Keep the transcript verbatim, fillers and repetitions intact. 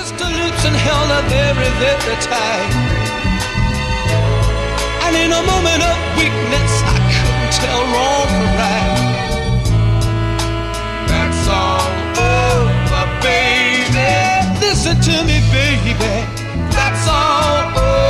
kissed her lips and held her very, very tight. And in a moment of weakness, I couldn't tell wrong from right. That's all over, baby. Listen to me, baby. That's all over.